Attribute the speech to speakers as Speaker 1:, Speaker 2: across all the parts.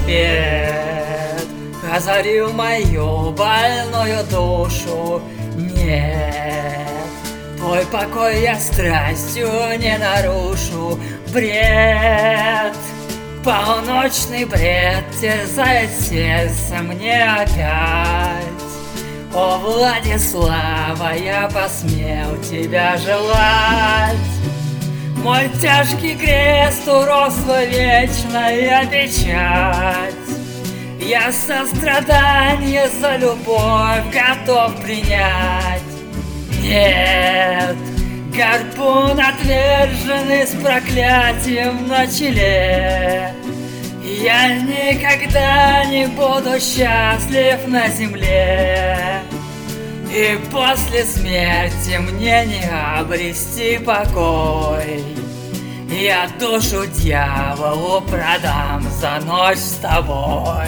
Speaker 1: свет озарил мою больную душу. Нет, твой покой я страстью не нарушу. Бред, полночный бред терзает сердце мне опять. О, Владислава, я посмел тебя желать. Мой тяжкий крест уросла вечная печать. Я сострадание за любовь готов принять. Нет, гарпун отверженный с проклятием на челе. Я никогда не буду счастлив на земле. И после смерти мне не обрести покой. Я душу дьяволу продам за ночь с тобой.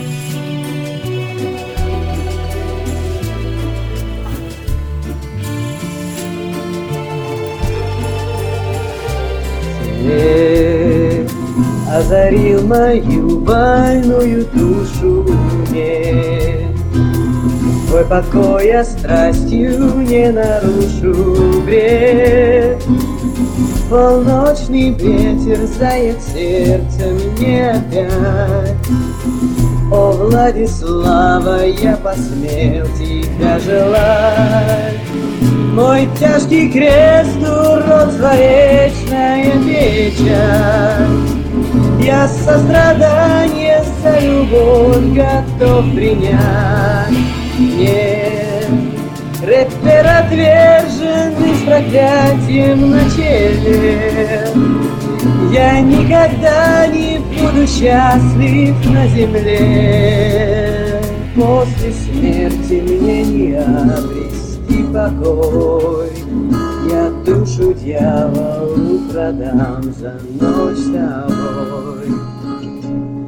Speaker 2: Свет озарил мою больную душу. Нет, твой покой я страстью не нарушу. Бред, полночный бред терзает сердце мне опять. О, Владислава, я посмел тебя желать. Мой тяжкий крест уродство вечная печать. Я сострадание за любовь готов принять. Нет, рэпер отверженный с проклятием на челе. Я никогда не буду счастлив на земле. После смерти мне не обрести покой. Я душу дьяволу продам за ночь с тобой.